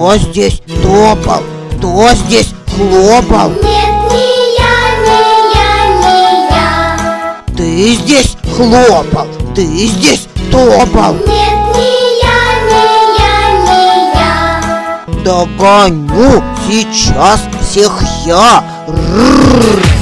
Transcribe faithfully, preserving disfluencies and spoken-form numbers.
Кто здесь топал? Кто здесь хлопал? Нет, не я, не я, не я. Ты здесь хлопал, ты здесь топал. Нет, не я, не я, не я. Догоню сейчас всех я. Рррр.